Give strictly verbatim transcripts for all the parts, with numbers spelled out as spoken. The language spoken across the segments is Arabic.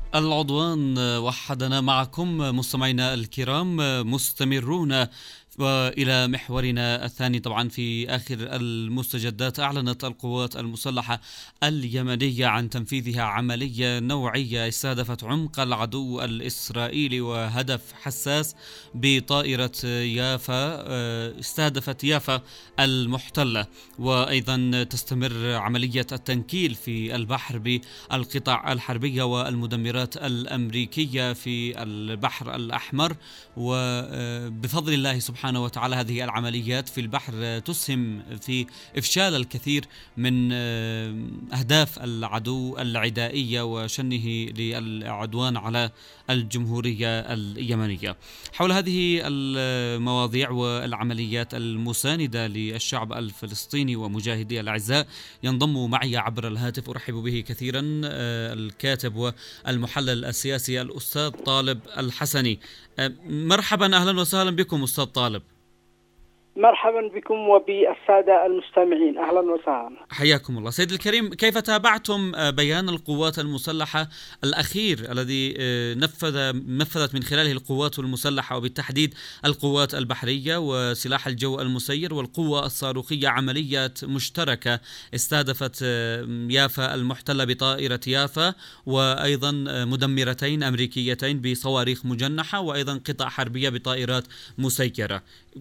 العدوان وحدنا معكم مستمعينا الكرام، مستمرون وإلى محورنا الثاني. طبعا في آخر المستجدات أعلنت القوات المسلحة اليمنية عن تنفيذها عملية نوعية استهدفت عمق العدو الإسرائيلي وهدف حساس بطائرة يافا، استهدفت يافا المحتلة. وأيضا تستمر عملية التنكيل في البحر بالقطع الحربية والمدمرات الأمريكية في البحر الأحمر، وبفضل الله سبحانه وتعالى هذه العمليات في البحر تسهم في إفشال الكثير من أهداف العدو العدائية وشنه للعدوان على الجمهورية اليمنية. حول هذه المواضيع والعمليات المساندة للشعب الفلسطيني ومجاهدي الأعزاء ينضم معي عبر الهاتف، أرحب به كثيرا، الكاتب والمحلل السياسي الأستاذ طالب الحسني. مرحبا، أهلا وسهلا بكم أستاذ طالب. مرحبا بكم وبالسادة المستمعين، أهلا وسهلا. حياكم الله. سيد الكريم، كيف تابعتم بيان القوات المسلحة الأخير الذي نفذ نفذت من خلاله القوات المسلحة وبالتحديد القوات البحرية وسلاح الجو المسير والقوة الصاروخية عملية مشتركة استهدفت يافا المحتلة بطائرة يافا وأيضا مدمرتين أمريكيتين بصواريخ مجنحة وأيضا قطع حربية بطائرات مسيرة؟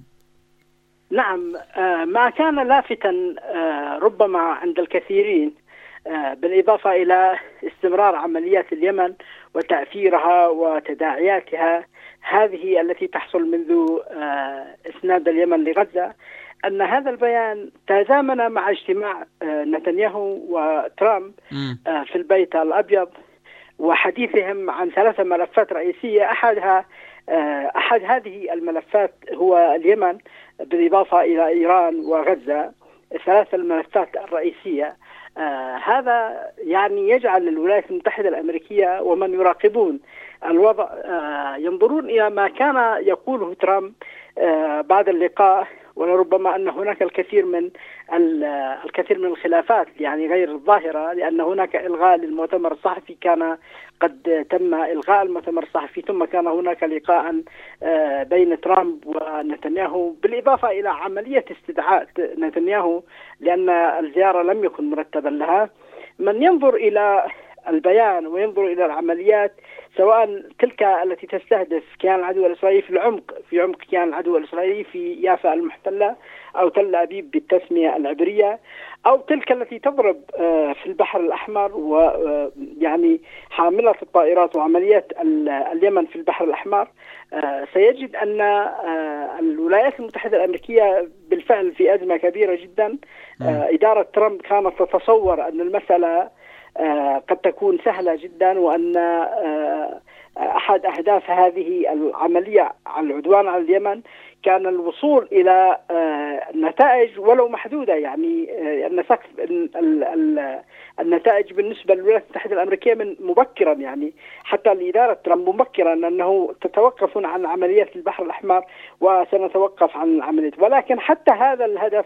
نعم، ما كان لافتا ربما عند الكثيرين بالإضافة إلى استمرار عمليات اليمن وتأثيرها وتداعياتها هذه التي تحصل منذ إسناد اليمن لغزة، أن هذا البيان تزامن مع اجتماع نتنياهو وترامب في البيت الأبيض وحديثهم عن ثلاث ملفات رئيسية. أحدها أحد هذه الملفات هو اليمن بالإضافة إلى إيران وغزة، ثلاث الملفات الرئيسية. آه هذا يعني يجعل الولايات المتحدة الأمريكية ومن يراقبون الوضع آه ينظرون إلى ما كان يقوله ترامب آه بعد اللقاء، ولربما أن هناك الكثير من الكثير من الخلافات يعني غير الظاهرة، لأن هناك إلغاء للمؤتمر الصحفي، كان قد تم إلغاء المؤتمر الصحفي، ثم كان هناك لقاء بين ترامب ونتنياهو بالإضافة إلى عملية استدعاء نتنياهو لأن الزيارة لم يكن مرتبا لها. من ينظر إلى البيان وينظر إلى العمليات سواء تلك التي تستهدف كيان العدو الإسرائيلي في العمق في عمق كيان العدو الإسرائيلي في يافا المحتلة أو تل أبيب بالتسمية العبرية، أو تلك التي تضرب في البحر الأحمر ويعني حاملة الطائرات وعمليات اليمن في البحر الأحمر، سيجد أن الولايات المتحدة الأمريكية بالفعل في أزمة كبيرة جدا. إدارة ترامب كانت تتصور أن المسألة قد تكون سهلة جدا، وأن أحد أهداف هذه العملية على العدوان على اليمن كان الوصول إلى نتائج ولو محدودة، يعني أن سقف النتائج بالنسبة للولايات المتحدة الأمريكية من مبكرا، يعني حتى لإدارة ترامب مبكرا أنه تتوقفون عن عمليات البحر الأحمر وسنتوقف عن العمليات، ولكن حتى هذا الهدف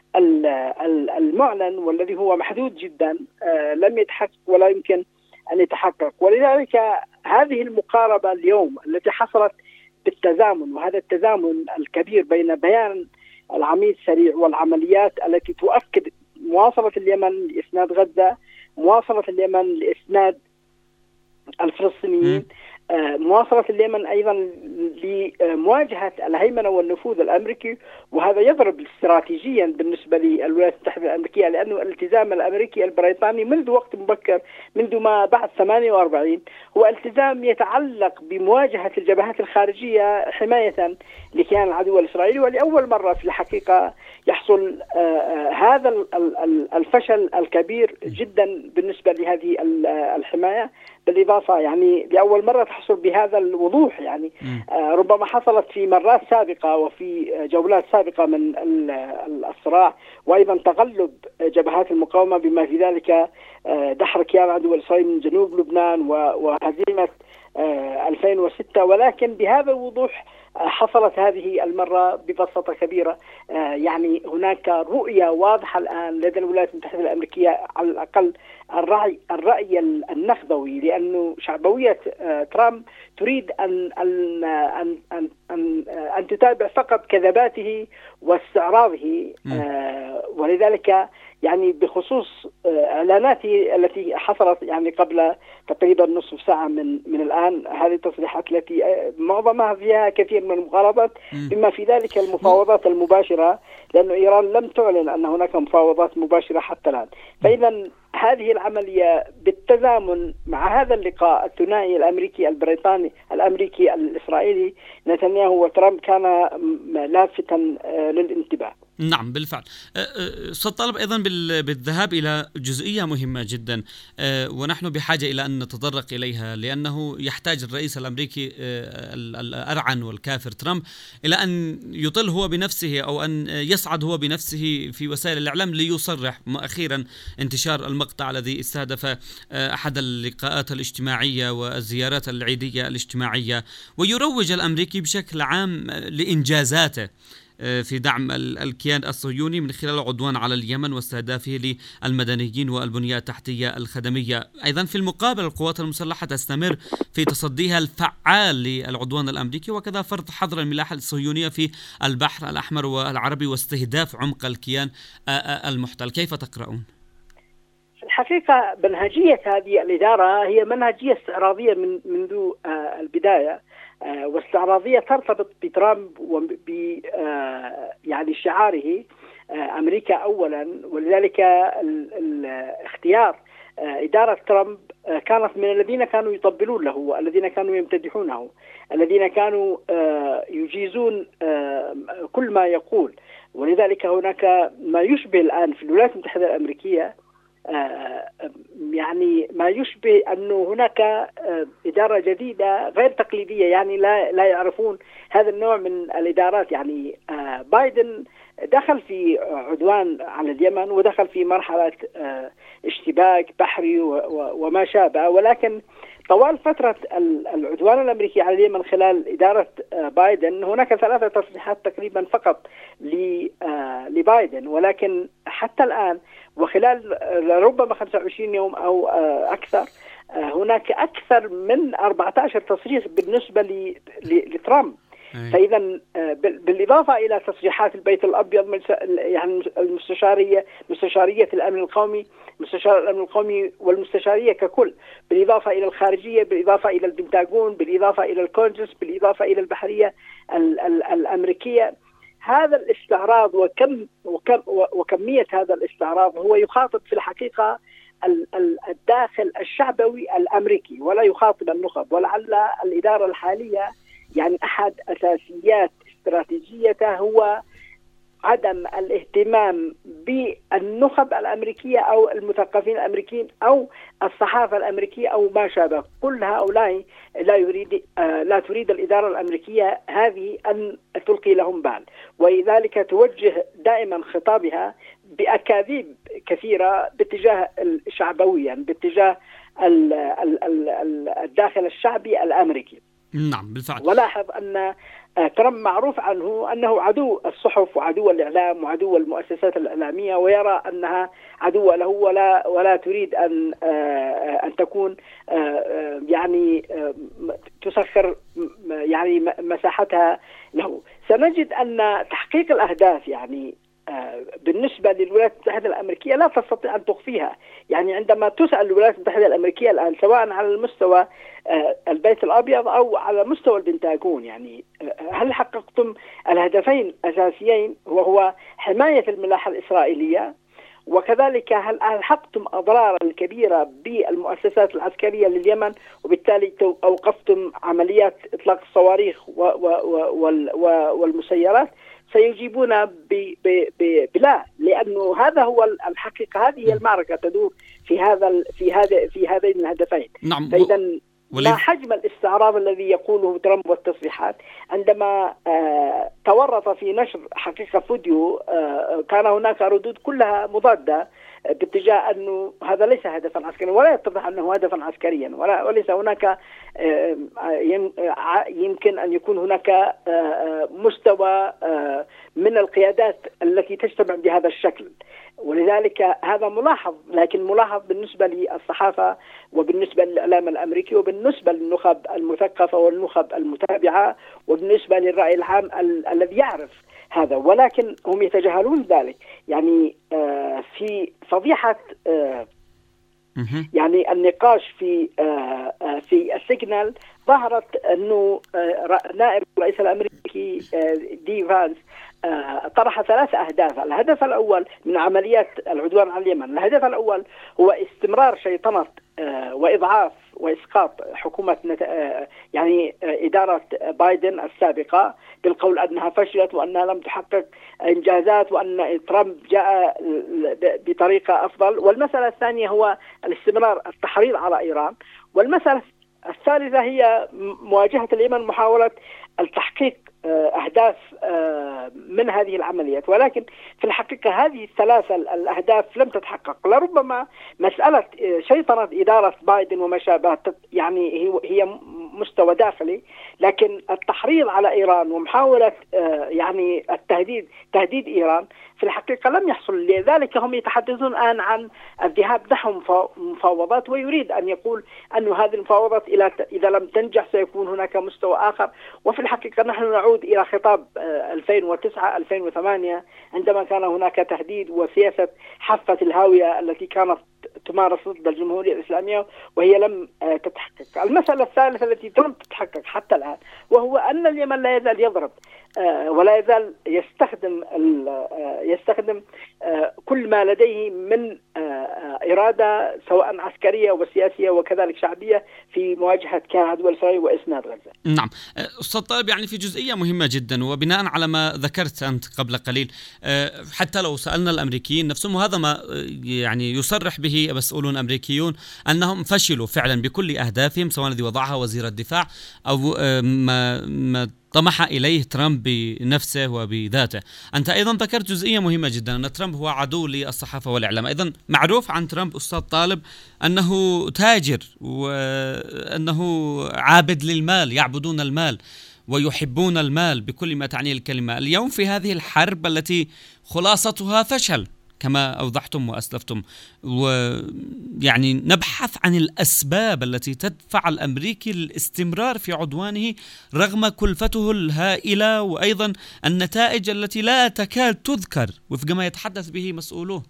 المعلن والذي هو محدود جدا لم يتحقق ولا يمكن أن يتحقق. ولذلك هذه المقاربة اليوم التي حصلت بالتزامن، وهذا التزامن الكبير بين بيان العميد سريع والعمليات التي تؤكد مواصلة اليمن لإسناد غزة، مواصلة اليمن لإسناد الفلسطينيين، مواصلة اليمن أيضا لمواجهة الهيمنة والنفوذ الأمريكي، وهذا يضرب استراتيجيا بالنسبة للولايات المتحدة الأمريكية، لأنه الالتزام الأمريكي البريطاني منذ وقت مبكر منذ ما بعد ثمانية وأربعين هو التزام يتعلق بمواجهة الجبهات الخارجية حماية لكيان العدو الإسرائيلي. ولأول مرة في الحقيقة يحصل هذا الفشل الكبير جدا بالنسبة لهذه الحماية، بالإضافة يعني لأول مرة تحصل بهذا الوضوح، يعني آه ربما حصلت في مرات سابقة وفي جولات سابقة من الصراع، وأيضا تغلب جبهات المقاومة بما في ذلك آه دحر كيان العدو الإسرائيلي من جنوب لبنان وهزيمة آه ألفين وستة، ولكن بهذا الوضوح حصلت هذه المرة ببساطة كبيرة. يعني هناك رؤية واضحة الآن لدى الولايات المتحدة الأمريكية على الأقل الرأي الرأي النخبوي، لأنه شعبوية ترامب تريد أن أن أن أن, أن, أن تتابع فقط كذباته واستعراضه، ولذلك يعني بخصوص إعلاناته التي حصلت يعني قبل تقريبا نصف ساعة من من الآن، هذه التصريحات التي معظمها فيها كثير من المغالطات، بما في ذلك المفاوضات المباشرة، لأن إيران لم تعلن أن هناك مفاوضات مباشرة حتى الآن. فإذا هذه العملية بالتزامن مع هذا اللقاء الثنائي الأمريكي البريطاني الأمريكي الإسرائيلي نتنياهو وترامب كان لافتا للانتباه. نعم بالفعل. سأطالب أيضا بالذهاب إلى جزئية مهمة جدا ونحن بحاجة إلى أن نتطرق إليها، لأنه يحتاج الرئيس الأمريكي الأرعن والكافر ترامب إلى أن يطل هو بنفسه أو أن يصعد هو بنفسه في وسائل الإعلام ليصرح. أخيرا انتشار المقطع الذي استهدف أحد اللقاءات الاجتماعية والزيارات العيدية الاجتماعية، ويروج الأمريكي بشكل عام لإنجازاته في دعم الكيان الصهيوني من خلال العدوان على اليمن واستهدافه للمدنيين والبنية التحتية الخدمية. أيضا في المقابل القوات المسلحة تستمر في تصديها الفعال للعدوان الأمريكي، وكذا فرض حظر الملاحة الصهيونية في البحر الأحمر والعربي واستهداف عمق الكيان المحتل. كيف تقرؤون؟ في الحقيقة منهجية هذه الإدارة هي منهجية استعراضية من منذ البداية، واستعراضية ترتبط بترامب وب يعني شعاره أمريكا أولا، ولذلك الاختيار إدارة ترامب كانت من الذين كانوا يطبلون له، الذين كانوا يمتدحونه، الذين كانوا يجيزون كل ما يقول. ولذلك هناك ما يشبه الآن في الولايات المتحدة الأمريكية يعني ما يشبه أنه هناك إدارة جديدة غير تقليدية، يعني لا لا يعرفون هذا النوع من الإدارات. يعني بايدن دخل في عدوان على اليمن ودخل في مرحلة اشتباك بحري وما شابه، ولكن طوال فترة العدوان الأمريكي على اليمن خلال إدارة بايدن هناك ثلاثة تصريحات تقريبا فقط لبايدن، ولكن حتى الآن وخلال ربما خمسة وعشرين يوم أو أكثر هناك أكثر من أربعة عشر تصريح بالنسبة لترامب. فإذا بالإضافة إلى تصريحات البيت الأبيض، يعني المستشارية مستشارية الأمن القومي، مستشار الأمن القومي والمستشارية ككل، بالإضافة إلى الخارجية، بالإضافة إلى البنتاغون، بالإضافة إلى الكونجرس، بالإضافة إلى البحرية الأمريكية، هذا الاستعراض وكم وكم وكمية هذا الاستعراض هو يخاطب في الحقيقة الداخل الشعبوي الأمريكي ولا يخاطب النخب. ولعل الإدارة الحالية يعني أحد أساسيات استراتيجيتها هو عدم الاهتمام بالنخب الأمريكية أو المثقفين الأمريكيين أو الصحافة الأمريكية أو ما شابه. كل هؤلاء لا يريد لا تريد الإدارة الأمريكية هذه أن تلقي لهم بال، ولذلك توجه دائما خطابها بأكاذيب كثيرة باتجاه الشعبويا، باتجاه الداخل الشعبي الأمريكي. نعم بالفعل. ولاحظ أن ترامب معروف عنه أنه عدو الصحف وعدو الإعلام وعدو المؤسسات الإعلامية، ويرى أنها عدو له ولا ولا تريد أن أن تكون يعني تسخر يعني مساحتها له. سنجد أن تحقيق الأهداف يعني بالنسبة للولايات المتحدة الأمريكية لا تستطيع أن تخفيها. يعني عندما تسأل الولايات المتحدة الأمريكية الآن سواء على المستوى البيت الأبيض أو على مستوى البنتاغون، يعني هل حققتم الهدفين الأساسيين وهو حماية الملاحة الإسرائيلية، وكذلك هل ألحقتم أضرارا كبيرة بالمؤسسات العسكرية لليمن وبالتالي أوقفتم عمليات إطلاق الصواريخ والمسيرات؟ سيجيبون بلا، لأنه هذا هو الحقيقة، هذه هي المعركة تدور في هذا في هذا في هذين الهدفين. نعم. فإذا ما حجم الاستعراض الذي يقوله ترامب والتصريحات عندما آه تورط في نشر حقيقة فيديو آه كان هناك ردود كلها مضادة باتجاه أنه هذا ليس هدفا عسكريا ولا يتضح أنه هدفا عسكريا ولا وليس هناك آه يمكن أن يكون هناك آه مستوى آه من القيادات التي تجتمع بهذا الشكل. ولذلك هذا ملاحظ، لكن ملاحظ بالنسبة للصحافة وبالنسبة للإعلام الأمريكي وبالنسبة للنخب المثقفة والنخب المتابعة وبالنسبة للرأي العام ال- الذي يعرف هذا، ولكن هم يتجاهلون ذلك. يعني آه في فضيحة آه يعني النقاش في آه آه في السيجنال ظهرت أنه آه نائب الرئيس الأمريكي آه دي فانس آه طرح ثلاث أهداف. الهدف الأول من عمليات العدوان على اليمن، الهدف الأول هو استمرار شيطنة آه وإضعاف وإسقاط حكومة نت... آه يعني آه إدارة بايدن السابقة بالقول أنها فشلت وأنها لم تحقق إنجازات وأن ترامب جاء بطريقة أفضل. والمسألة الثانية هو الاستمرار التحريض على إيران. والمسألة الثالثة هي مواجهة اليمن، محاولة التحقيق أهداف من هذه العمليات. ولكن في الحقيقة هذه الثلاثة الأهداف لم تتحقق. لربما مسألة شيطنة إدارة بايدن وما شابه يعني هي مستوى داخلي، لكن التحريض على إيران ومحاولة يعني التهديد تهديد إيران في الحقيقة لم يحصل. لذلك هم يتحدثون الآن عن الذهاب نحو مفاوضات، ويريد أن يقول أن هذه المفاوضات إذا لم تنجح سيكون هناك مستوى آخر. وفي الحقيقة نحن نعود إلى خطاب ألفين وتسعة ألفين وثمانية عندما كان هناك تهديد وسياسة حافة الهاوية التي كانت تمارس ضد الجمهورية الإسلامية وهي لم تتحقق. المسألة الثالثة التي لم تتحقق حتى الآن وهو أن اليمن لا يزال يضرب ولا يزال يستخدم يستخدم كل ما لديه من إرادة سواء عسكرية وسياسية وكذلك شعبية في مواجهة كيان عدو الإسرائيلي وإسناد غزة. نعم أستاذ طالب، يعني في جزئية مهمة جدا وبناء على ما ذكرت أنت قبل قليل، حتى لو سألنا الأمريكيين نفسهم، وهذا ما يعني يصرح به مسؤولون أمريكيون أنهم فشلوا فعلا بكل أهدافهم سواء الذي وضعها وزير الدفاع أو ما, ما طمح إليه ترامب بنفسه وبذاته. أنت أيضا ذكرت جزئية مهمة جدا أن ترامب هو عدو للصحافة والإعلام. أيضا معروف عن ترامب أستاذ طالب أنه تاجر وأنه عابد للمال، يعبدون المال ويحبون المال بكل ما تعنيه الكلمة. اليوم في هذه الحرب التي خلاصتها فشل كما أوضحتم وأسلفتم، ويعني نبحث عن الأسباب التي تدفع الأمريكي للاستمرار في عدوانه رغم كلفته الهائلة وأيضا النتائج التي لا تكاد تذكر وفق ما يتحدث به مسؤولوه.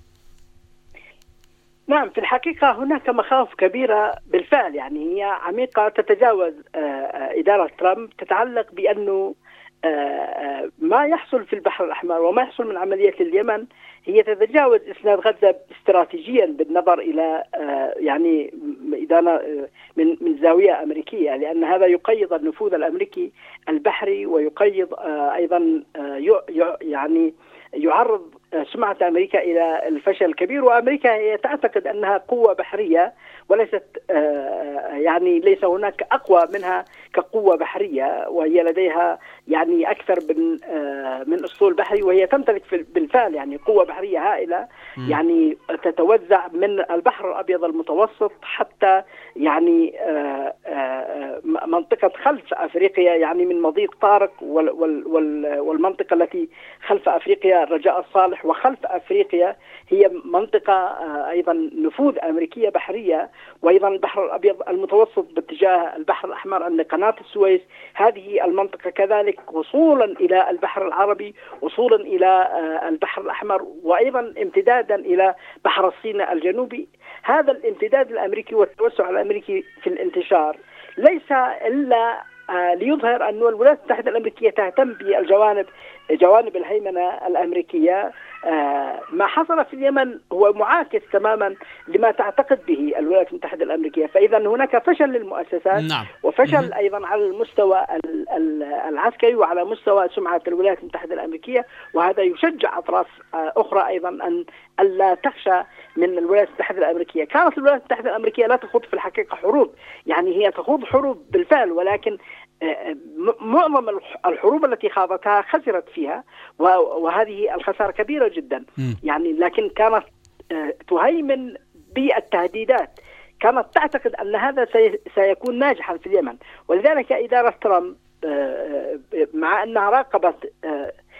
نعم، في الحقيقة هناك مخاوف كبيرة بالفعل، يعني هي عميقة تتجاوز إدارة ترامب، تتعلق بأنه ما يحصل في البحر الأحمر وما يحصل من عمليات اليمن هي تتجاوز إسناد غزة استراتيجيا بالنظر إلى يعني إذا من من زاوية أمريكية، لأن هذا يقيض النفوذ الأمريكي البحري ويقيض أيضا يعني يعرض سمعة أمريكا إلى الفشل الكبير. وأمريكا هي تعتقد أنها قوة بحرية وليست يعني ليس هناك أقوى منها كقوة بحرية، وهي لديها يعني أكثر من من أسطول بحري، وهي تمتلك بالفعل يعني قوة بحرية هائلة يعني تتوزع من البحر الأبيض المتوسط حتى يعني منطقة خلف أفريقيا، يعني من مضيق طارق والمنطقة التي خلف أفريقيا الرجاء الصالح، وخلف أفريقيا هي منطقة أيضا نفوذ أمريكية بحرية، وأيضا البحر الأبيض المتوسط باتجاه البحر الأحمر عند قناة السويس، هذه المنطقة كذلك وصولا إلى البحر العربي، وصولا إلى البحر الأحمر، وأيضا امتدادا إلى بحر الصين الجنوبي. هذا الامتداد الأمريكي والتوسع الأمريكي في الانتشار ليس إلا ليظهر أن الولايات المتحدة الأمريكية تهتم بالجوانب جوانب الهيمنة الأمريكية. ما حصل في اليمن هو معاكس تماما لما تعتقد به الولايات المتحدة الأمريكية، فإذا هناك فشل للمؤسسات نعم. وفشل أيضا على المستوى العسكري وعلى مستوى سمعة الولايات المتحدة الأمريكية، وهذا يشجع أطراف أخرى أيضا أن ألا تخشى من الولايات المتحدة الأمريكية. كانت الولايات المتحدة الأمريكية لا تخوض في الحقيقة حروب، يعني هي تخوض حروب بالفعل، ولكن معظم الحروب التي خاضتها خسرت فيها، وهذه الخسارة كبيرة جدا يعني، لكن كانت تهيمن بالتهديدات، كانت تعتقد أن هذا سيكون ناجحا في اليمن. ولذلك إدارة ترامب مع أنها راقبت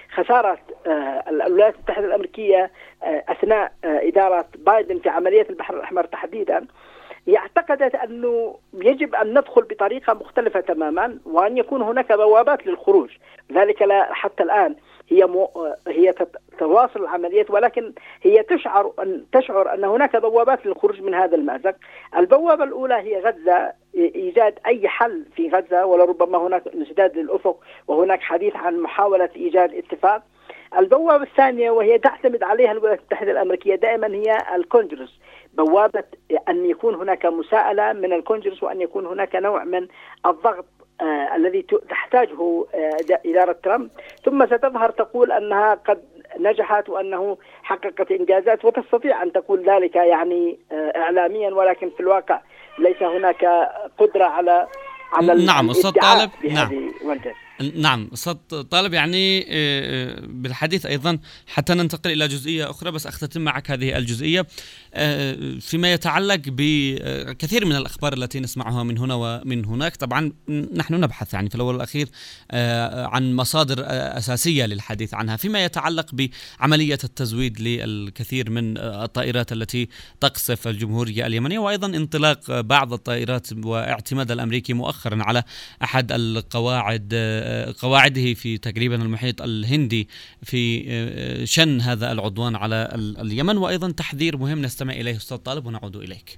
خسارة الولايات المتحدة الأمريكية أثناء إدارة بايدن في عملية البحر الأحمر تحديدا، هي اعتقدت أنه يجب أن ندخل بطريقة مختلفة تماما وأن يكون هناك بوابات للخروج. ذلك لا حتى الآن هي مو هي تواصل العمليات، ولكن هي تشعر أن تشعر أن هناك بوابات للخروج من هذا المأزق. البوابة الأولى هي غزة، إيجاد أي حل في غزة، ولربما هناك امتداد للأفق وهناك حديث عن محاولة إيجاد اتفاق. البوابة الثانية وهي تعتمد عليها الولايات المتحدة الأمريكية دائما هي الكونجرس، بوابة أن يكون هناك مساءلة من الكونجرس وأن يكون هناك نوع من الضغط آه الذي تحتاجه آه إدارة ترامب، ثم ستظهر تقول أنها قد نجحت وأنه حققت إنجازات، وتستطيع أن تقول ذلك يعني آه إعلاميا، ولكن في الواقع ليس هناك قدرة على على نعم أستاذ طالب. نعم نعم أستاذ طالب، يعني بالحديث أيضا حتى ننتقل إلى جزئية أخرى، بس أختتم معك هذه الجزئية فيما يتعلق بكثير من الأخبار التي نسمعها من هنا ومن هناك. طبعا نحن نبحث يعني في الأول والأخير عن مصادر أساسية للحديث عنها فيما يتعلق بعملية التزويد للكثير من الطائرات التي تقصف الجمهورية اليمنية، وأيضا انطلاق بعض الطائرات واعتماد الأمريكي مؤخرا على أحد القواعد قواعده في تقريبا المحيط الهندي في شن هذا العدوان على اليمن، وأيضا تحذير مهم نستمع إليه أستاذ طالب ونعود إليك.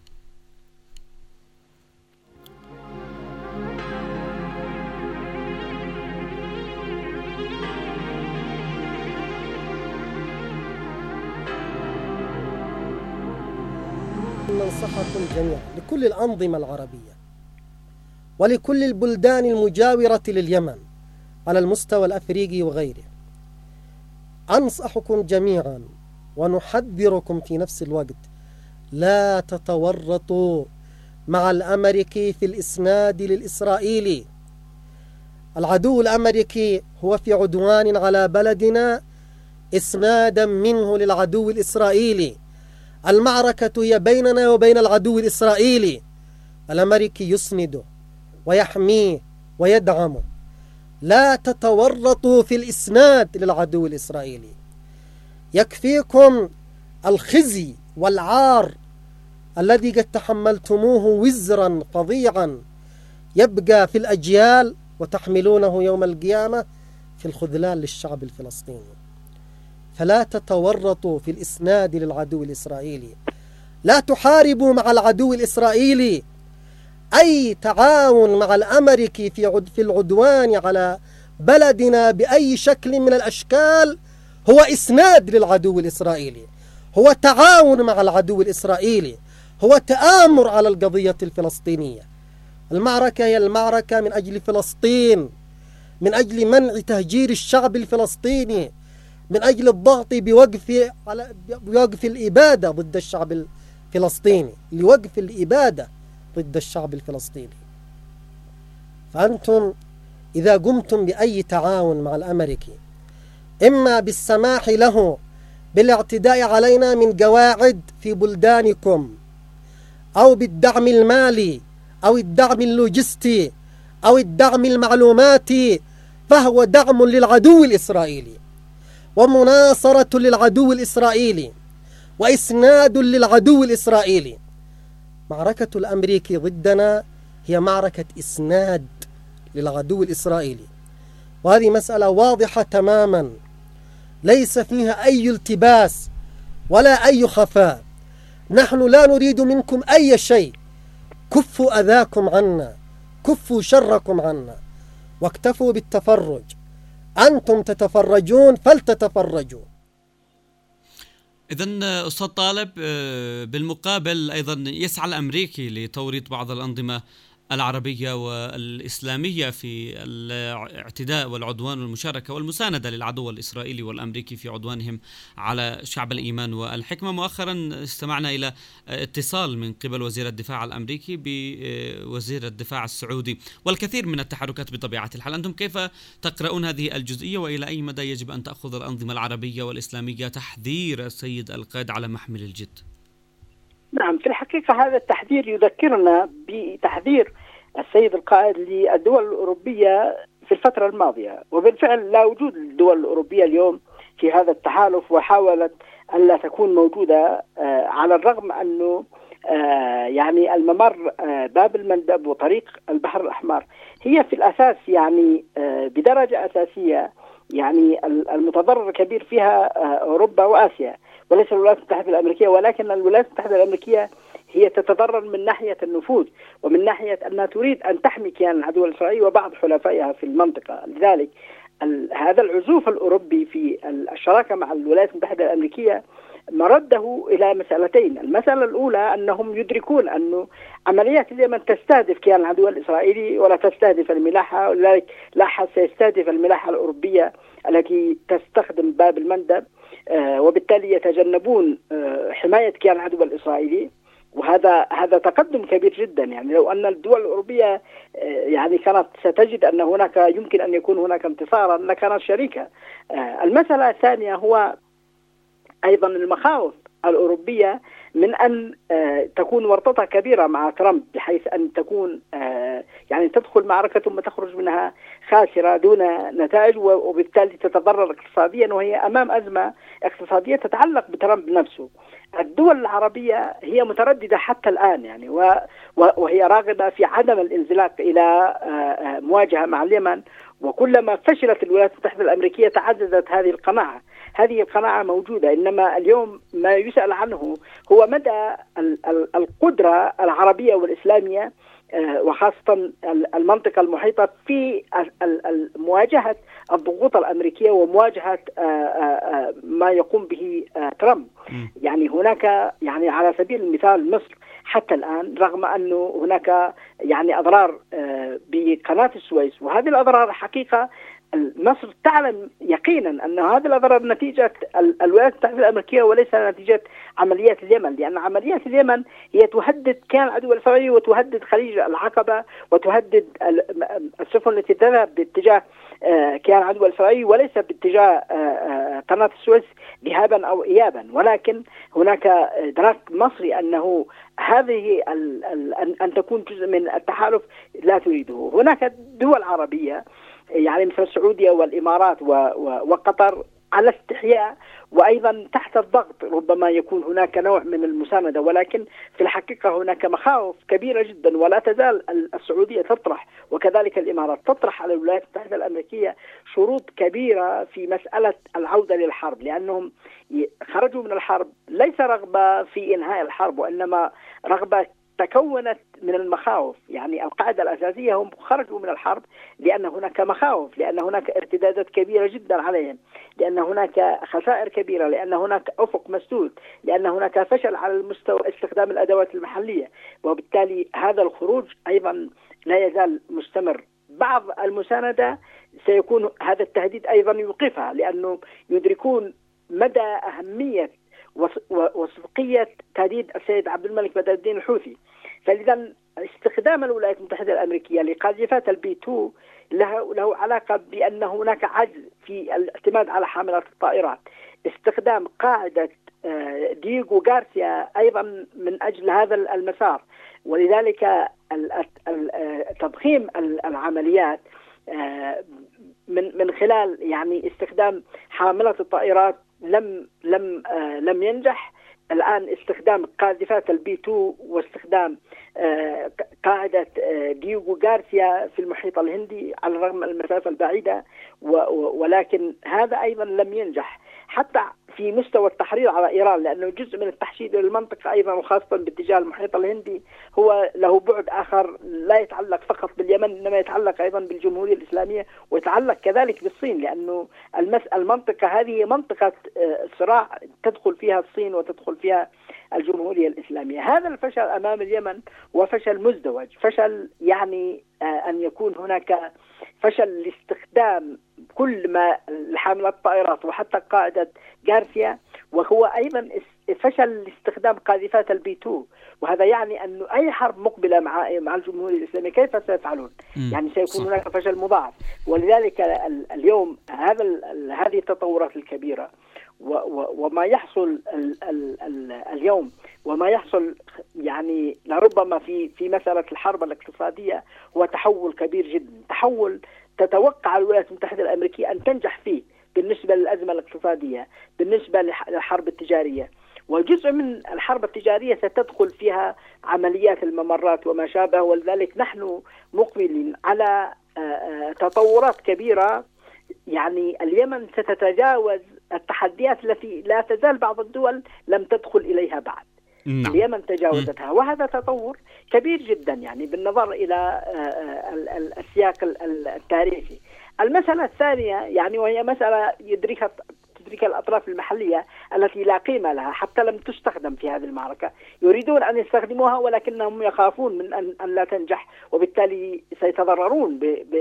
ننصحكم جميعا لكل الأنظمة العربية ولكل البلدان المجاورة لليمن على المستوى الأفريقي وغيره، أنصحكم جميعا ونحذركم في نفس الوقت: لا تتورطوا مع الأمريكي في الإسناد للإسرائيلي. العدو الأمريكي هو في عدوان على بلدنا إسنادا منه للعدو الإسرائيلي. المعركة هي بيننا وبين العدو الإسرائيلي. الأمريكي يسنده ويحميه ويدعمه. لا تتورطوا في الإسناد للعدو الإسرائيلي. يكفيكم الخزي والعار الذي قد تحملتموه وزرا فظيعا يبقى في الأجيال وتحملونه يوم القيامة في الخذلان للشعب الفلسطيني. فلا تتورطوا في الإسناد للعدو الإسرائيلي. لا تحاربوا مع العدو الإسرائيلي. أي تعاون مع الأمريكي في عد في العدوان على بلدنا بأي شكل من الأشكال هو إسناد للعدو الإسرائيلي، هو تعاون مع العدو الإسرائيلي، هو تآمر على القضية الفلسطينية. المعركة هي المعركة من أجل فلسطين، من أجل منع تهجير الشعب الفلسطيني، من أجل الضغط بوقف على بوقف الإبادة ضد الشعب الفلسطيني، لوقف الإبادة ضد الشعب الفلسطيني. فأنتم إذا قمتم بأي تعاون مع الأمريكي، إما بالسماح له بالاعتداء علينا من قواعد في بلدانكم، أو بالدعم المالي أو الدعم اللوجستي أو الدعم المعلوماتي، فهو دعم للعدو الإسرائيلي ومناصرة للعدو الإسرائيلي وإسناد للعدو الإسرائيلي. معركة الأمريكي ضدنا هي معركة إسناد للعدو الإسرائيلي، وهذه مسألة واضحة تماما ليس فيها أي التباس ولا أي خفاء. نحن لا نريد منكم أي شيء. كفوا أذاكم عنا، كفوا شركم عنا، واكتفوا بالتفرج. أنتم تتفرجون فلتتفرجوا. إذن أستاذ طالب، بالمقابل أيضا يسعى الأمريكي لتوريط بعض الأنظمة العربية والإسلامية في الاعتداء والعدوان والمشاركة والمساندة للعدو الإسرائيلي والأمريكي في عدوانهم على شعب الإيمان والحكمة. مؤخرا استمعنا إلى اتصال من قبل وزير الدفاع الأمريكي بوزير الدفاع السعودي والكثير من التحركات بطبيعة الحال. أنتم كيف تقرؤون هذه الجزئية، وإلى أي مدى يجب أن تأخذ الأنظمة العربية والإسلامية تحذير السيد القائد على محمل الجد؟ نعم، في الحقيقة هذا التحذير يذكرنا بتحذير السيد القائد للدول الأوروبية في في الفترة الماضية. وبالفعل لا وجود الدول الأوروبية اليوم في هذا التحالف، وحاولت ألا تكون موجودة على الرغم أنه يعني الممر باب المندب وطريق البحر الأحمر هي في الأساس يعني بدرجة أساسية يعني المتضرر الكبير فيها أوروبا وآسيا وليس الولايات المتحدة الأمريكية، ولكن الولايات المتحدة الأمريكية هي تتضرر من ناحية النفوذ ومن ناحية أنها تريد أن تحمي كيان العدو الإسرائيلي وبعض حلفائها في المنطقة. لذلك هذا العزوف الأوروبي في الشراكة مع الولايات المتحدة الأمريكية مرده إلى مسألتين. المسألة الأولى أنهم يدركون أن عمليات اليمن تستهدف كيان العدو الإسرائيلي ولا تستهدف الملاحة، ولذلك لا أحد سيستهدف الملاحة الأوروبية التي تستخدم باب المندب، وبالتالي يتجنبون حماية كيان العدو الإسرائيلي. وهذا هذا تقدم كبير جدا. يعني لو أن الدول الأوروبية يعني كانت ستجد أن هناك يمكن أن يكون هناك انتصارا لكانت شريكة. المسألة الثانية هو أيضا المخاوف الأوروبية من أن تكون ورطتها كبيرة مع ترامب، بحيث أن تكون يعني تدخل معركة ثم تخرج منها خاسرة دون نتائج، وبالتالي تتضرر اقتصاديا، وهي أمام أزمة اقتصادية تتعلق بترامب نفسه. الدول العربية هي مترددة حتى الآن يعني، وهي راغبة في عدم الانزلاق إلى مواجهة مع اليمن، وكلما فشلت الولايات المتحدة الأمريكية تعززت هذه القناعة. هذه القناعة موجودة، إنما اليوم ما يسأل عنه هو مدى القدرة العربية والإسلامية وخاصة المنطقة المحيطة في مواجهة الضغوط الأمريكية ومواجهة ما يقوم به ترامب. يعني هناك يعني على سبيل المثال مصر حتى الآن رغم أنه هناك يعني أضرار بقناة السويس، وهذه الأضرار حقيقة مصر تعلم يقينا أن هذه الأضرار نتيجة الولايات المتحدة الأمريكية وليس نتيجة عمليات اليمن، لأن عمليات اليمن هي تهدد كيان العدو الإسرائيلي وتهدد خليج العقبة وتهدد السفن التي تذهب باتجاه كيان العدو الإسرائيلي وليس باتجاه قناة السويس ذهابا أو إيابا. ولكن هناك إدراك مصري أنه هذه أن تكون جزء من التحالف لا تريده. هناك دول عربية يعني مثل السعودية والإمارات وقطر على استحياء وأيضا تحت الضغط ربما يكون هناك نوع من المساندة، ولكن في الحقيقة هناك مخاوف كبيرة جدا، ولا تزال السعودية تطرح وكذلك الإمارات تطرح على الولايات المتحدة الأمريكية شروط كبيرة في مسألة العودة للحرب، لأنهم خرجوا من الحرب ليس رغبة في إنهاء الحرب وإنما رغبة تكونت من المخاوف. يعني القاعدة الأساسية هم خرجوا من الحرب لأن هناك مخاوف، لأن هناك ارتدادات كبيرة جدا عليهم، لأن هناك خسائر كبيرة، لأن هناك أفق مسدود، لأن هناك فشل على المستوى استخدام الأدوات المحلية، وبالتالي هذا الخروج أيضا لا يزال مستمر. بعض المساندة سيكون هذا التهديد أيضا يوقفها، لأنه يدركون مدى أهمية وصدقية تهديد السيد عبد الملك بدر الدين الحوثي. فلذا استخدام الولايات المتحدة الأمريكية لقاذفات البي تو له, له علاقة بأن هناك عجز في الاعتماد على حاملات الطائرات. استخدام قاعدة دييغو غارسيا أيضا من أجل هذا المسار، ولذلك تضخيم العمليات من من خلال يعني استخدام حاملات الطائرات لم لم آه لم ينجح. الآن استخدام قاذفات البي تو واستخدام آه قاعدة آه دييغو غارسيا في المحيط الهندي على الرغم من المسافة البعيدة، ولكن هذا أيضا لم ينجح حتى في مستوى التحرير على إيران، لأنه جزء من التحشيد للمنطقة أيضا وخاصة باتجاه المحيط الهندي هو له بعد آخر لا يتعلق فقط باليمن إنما يتعلق أيضا بالجمهورية الإسلامية ويتعلق كذلك بالصين، لأنه المنطقة هذه منطقة صراع تدخل فيها الصين وتدخل فيها الجمهورية الإسلامية. هذا الفشل أمام اليمن وفشل مزدوج، فشل يعني أن يكون هناك فشل لاستخدام كل ما الحاملات الطائرات وحتى قاعدة غارسيا، وهو أيضا فشل لاستخدام قاذفات البي تو، وهذا يعني أن أي حرب مقبلة مع مع الجمهورية الإسلامية كيف سيفعلون؟ يعني سيكون هناك فشل مضاعف. ولذلك اليوم هذا هذه التطورات الكبيرة وما يحصل ال ال ال اليوم وما يحصل يعني لربما في في مسألة الحرب الاقتصادية هو تحول كبير جدا، تحول تتوقع الولايات المتحدة الأمريكية أن تنجح فيه بالنسبة للأزمة الاقتصادية، بالنسبة للحرب التجارية. وجزء من الحرب التجارية ستدخل فيها عمليات الممرات وما شابه، ولذلك نحن مقبلين على تطورات كبيرة. يعني اليمن ستتجاوز التحديات التي لا تزال بعض الدول لم تدخل إليها بعد. نعم. اليمن تجاوزتها، وهذا تطور كبير جدا يعني بالنظر إلى السياق التاريخي. المسألة الثانية يعني وهي مسألة يدركها تدرك الأطراف المحلية التي لا قيمة لها حتى لم تستخدم في هذه المعركة، يريدون أن يستخدموها ولكنهم يخافون من أن, أن لا تنجح، وبالتالي سيتضررون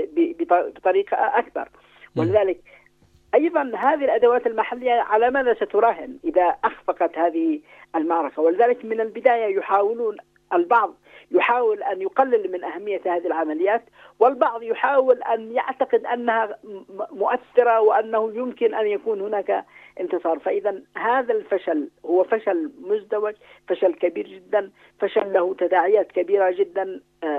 بطريقة أكبر. ولذلك أيضا هذه الأدوات المحلية على ماذا ستراهن إذا أخفقت هذه المعركة؟ ولذلك من البداية يحاولون البعض يحاول أن يقلل من أهمية هذه العمليات، والبعض يحاول أن يعتقد أنها مؤثرة وأنه يمكن أن يكون هناك انتصار. فإذا هذا الفشل هو فشل مزدوج، فشل كبير جدا، فشل له تداعيات كبيرة جدا.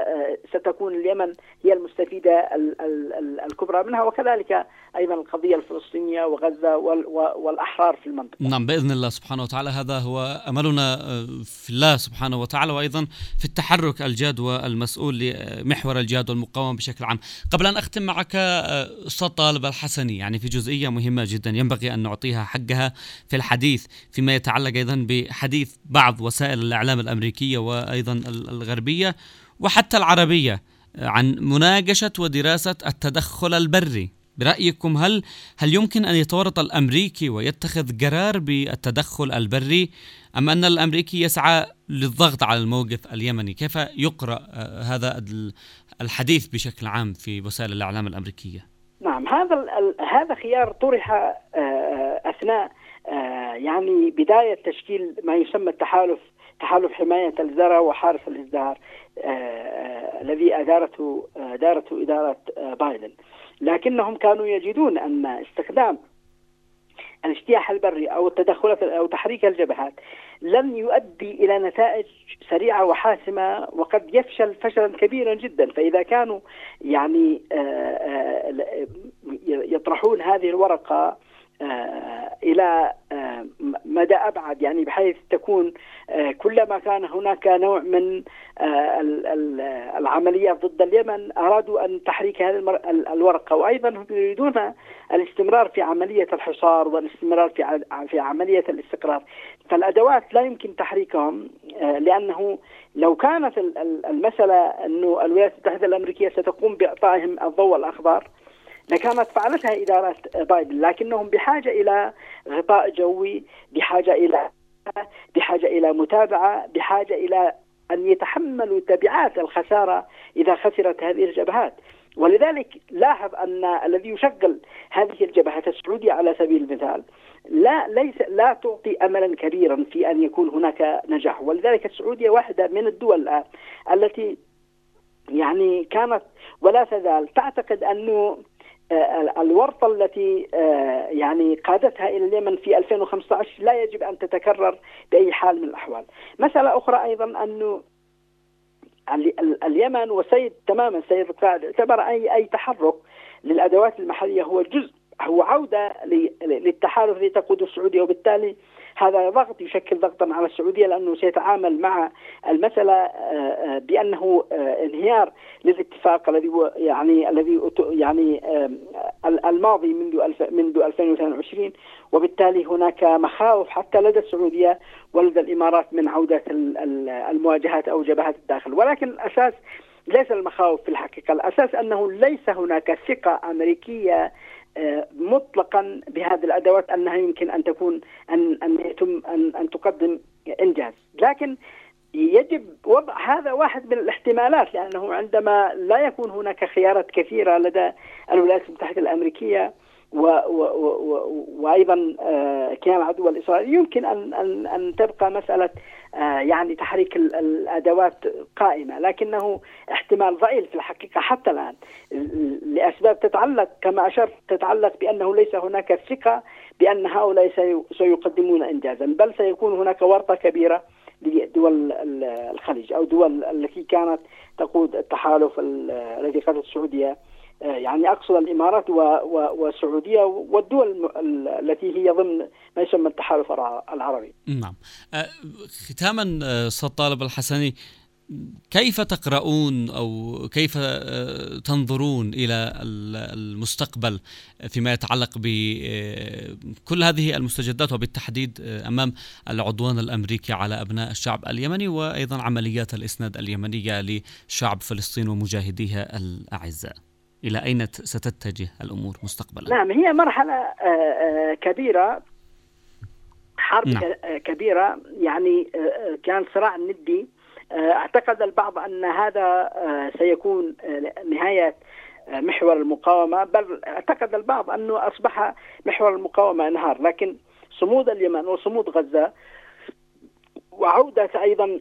ستكون اليمن هي المستفيدة الكبرى منها، وكذلك أيضا القضية الفلسطينية وغزة والأحرار في المنطقة. نعم، بإذن الله سبحانه وتعالى. هذا هو أملنا في الله سبحانه وتعالى، وأيضا في التحرك الجاد والمسؤول لمحور الجهاد والمقاومة بشكل عام. قبل أن أختم معك أستاذ طالب الحسني، يعني في جزئية مهمة جدا ينبغي أن نعطيها حقها في الحديث فيما يتعلق أيضا بحديث بعض وسائل الإعلام الأمريكية وأيضا الغربية وحتى العربية عن مناقشة ودراسة التدخل البري. برأيكم هل هل يمكن أن يتورط الأمريكي ويتخذ قرار بالتدخل البري، أم أن الأمريكي يسعى للضغط على الموقف اليمني؟ كيف يقرأ هذا الحديث بشكل عام في وسائل الإعلام الأمريكية؟ نعم، هذا هذا خيار طرح أثناء يعني بداية تشكيل ما يسمى التحالف تحالف حماية الزرع وحارس الازدهار الذي أدارته أدارته إدارة بايدن. لكنهم كانوا يجدون أن استخدام الاجتياح البري أو التدخلات أو تحريك الجبهات لن يؤدي إلى نتائج سريعة وحاسمة، وقد يفشل فشلا كبيرا جدا. فإذا كانوا يعني يطرحون هذه الورقة إلى مدى أبعد، يعني بحيث تكون كلما كان هناك نوع من العمليات ضد اليمن أرادوا أن تحريك هذه الورقة، وأيضا هم يريدون الاستمرار في عملية الحصار والاستمرار في في عملية الاستقرار. فالأدوات لا يمكن تحريكهم، لأنه لو كانت المسألة أنه الولايات المتحدة الأمريكية ستقوم بإعطائهم الضوء الأخضر لكانت فعلتها إدارة بايدن، لكنهم بحاجة إلى غطاء جوي، بحاجة إلى بحاجة إلى متابعة، بحاجة إلى أن يتحملوا تبعات الخسارة إذا خسرت هذه الجبهات. ولذلك لاحظ أن الذي يشغل هذه الجبهات السعودية على سبيل المثال لا ليس لا تعطي أملا كبيرا في أن يكون هناك نجاح. ولذلك السعودية واحدة من الدول التي يعني كانت ولا تزال تعتقد أنه الورطة التي يعني قادتها إلى اليمن في ألفين وخمسة عشر لا يجب أن تتكرر بأي حال من الأحوال. مسألة أخرى أيضا أنه اليمن وسيد تماما سيد القائد اعتبر أي أي تحرك للأدوات المحلية هو جزء هو عودة للتحالف الذي تقوده السعودية، وبالتالي هذا ضغط يشكل ضغطا على السعودية، لأنه سيتعامل مع المسألة بأنه انهيار للاتفاق الذي يعني الذي يعني الماضي منذ منذ ألفين واثنين وعشرين، وبالتالي هناك مخاوف حتى لدى السعودية ولدى الإمارات من عودة المواجهات أو جبهات الداخل. ولكن الأساس ليس المخاوف في الحقيقة، الأساس أنه ليس هناك ثقة أمريكية مطلقا بهذه الأدوات أنها يمكن أن تكون أن أن يتم أن أن تقدم إنجاز. لكن يجب وضع هذا واحد من الاحتمالات، لأنه عندما لا يكون هناك خيارات كثيرة لدى الولايات المتحدة الأمريكية و و و وأيضا كيان العدو الإسرائيلي يمكن أن أن أن تبقى مسألة يعني تحريك الأدوات قائمة، لكنه احتمال ضئيل في الحقيقة حتى الآن لأسباب تتعلق كما أشرت تتعلق بأنه ليس هناك ثقة بأن هؤلاء سيقدمون إنجازا، بل سيكون هناك ورطة كبيرة لدول الخليج أو دول التي كانت تقود التحالف الذي قادت السعودية يعني أقصد الإمارات والسعودية والدول التي هي ضمن ما يسمى التحالف العربي. نعم. ختاما أستاذ طالب الحسني، كيف تقرؤون أو كيف تنظرون إلى المستقبل فيما يتعلق بكل هذه المستجدات، وبالتحديد أمام العدوان الأمريكي على أبناء الشعب اليمني، وأيضا عمليات الإسناد اليمنية لشعب فلسطين ومجاهديها الأعزاء؟ إلى أين ستتجه الأمور مستقبلا؟ نعم، هي مرحلة كبيرة، حرب نعم. كبيرة، يعني كان صراع ندي. اعتقد البعض أن هذا سيكون نهاية محور المقاومة، بل اعتقد البعض أنه أصبح محور المقاومة انهار، لكن صمود اليمن وصمود غزة وعودة أيضا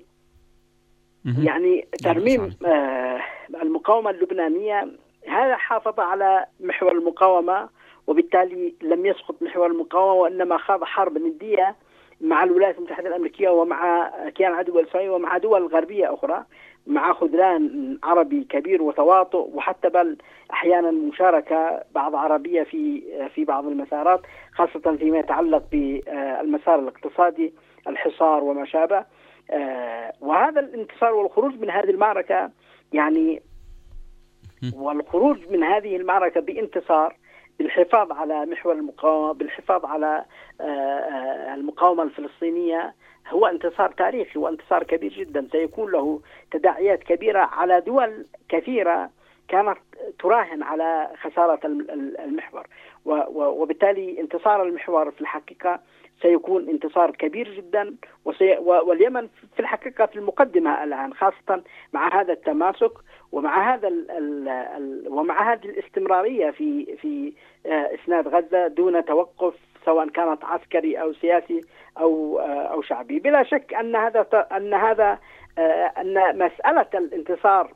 يعني ترميم المقاومة اللبنانية، هذا حافظ على محور المقاومة، وبالتالي لم يسقط محور المقاومة، وإنما خاض حرب ندية مع الولايات المتحدة الأمريكية ومع كيان عدو إسرائيل ومع دول غربية أخرى، مع خذلان عربي كبير وتواطؤ، وحتى بل أحيانا مشاركة بعض عربية في في بعض المسارات، خاصة فيما يتعلق بالمسار الاقتصادي، الحصار وما شابه. وهذا الانتصار والخروج من هذه المعركة، يعني والخروج من هذه المعركة بانتصار، بالحفاظ على محور المقاومة، بالحفاظ على المقاومة الفلسطينية، هو انتصار تاريخي وانتصار كبير جدا، سيكون له تداعيات كبيرة على دول كثيرة كانت تراهن على خسارة المحور، وبالتالي انتصار المحور في الحقيقة سيكون انتصار كبير جدا، واليمن في الحقيقة في المقدمة الآن، خاصة مع هذا التماسك ومع هذا ال ال ال ومع هذه الاستمرارية في في إسناد غزة دون توقف، سواء كانت عسكري أو سياسي أو أو شعبي. بلا شك أن هذا أن هذا أن مسألة الانتصار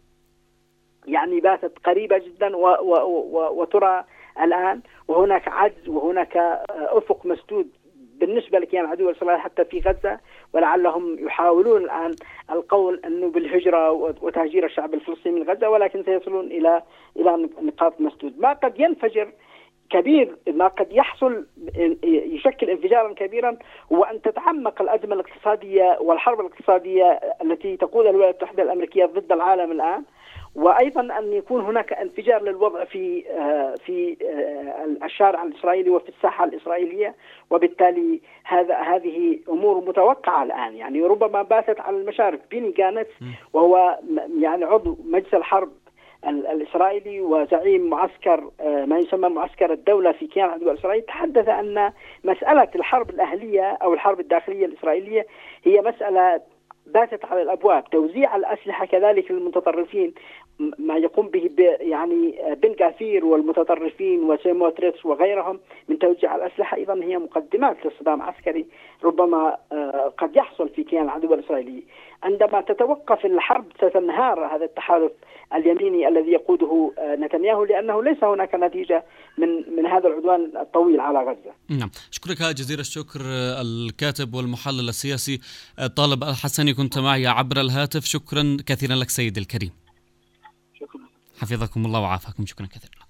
يعني باتت قريبة جدا و و و وترى الآن، وهناك عجز وهناك أفق مسدود بالنسبة لكيان عدو إسرائيل حتى في غزة، ولعلهم يحاولون الآن القول أنه بالهجرة وتهجير الشعب الفلسطيني من غزة، ولكن سيصلون إلى إلى نقاط مسدود. ما قد ينفجر كبير، ما قد يحصل يشكل انفجارا كبيرا، هو أن تتعمق الأزمة الاقتصادية والحرب الاقتصادية التي تقودها الولايات المتحدة الأمريكية ضد العالم الآن، وأيضا أن يكون هناك انفجار للوضع في في الشارع الإسرائيلي وفي الساحة الإسرائيلية، وبالتالي هذا هذه أمور متوقعة الآن. يعني ربما باتت على المشارف. بيني جانتس وهو يعني عضو مجلس الحرب الإسرائيلي وزعيم معسكر ما يسمى معسكر الدولة في كيان عدو إسرائيل، تحدث أن مسألة الحرب الأهلية أو الحرب الداخلية الإسرائيلية هي مسألة باتت على الأبواب. توزيع الأسلحة كذلك للمتطرفين، ما يقوم به يعني بن غافير والمتطرفين وسيموتريتس وغيرهم من توزيع الأسلحة، أيضا هي مقدمات لصدام عسكري ربما قد يحصل في كيان العدو الإسرائيلي. عندما تتوقف الحرب ستنهار هذا التحالف اليميني الذي يقوده نتنياهو، لأنه ليس هناك نتيجة من من هذا العدوان الطويل على غزة. نعم، أشكرك جزيل الشكر الكاتب والمحلل السياسي طالب الحسني، كنت معي عبر الهاتف. شكرا كثيرا لك سيدي الكريم. شكرا. حفظكم الله وعافاكم. شكرا كثيرا.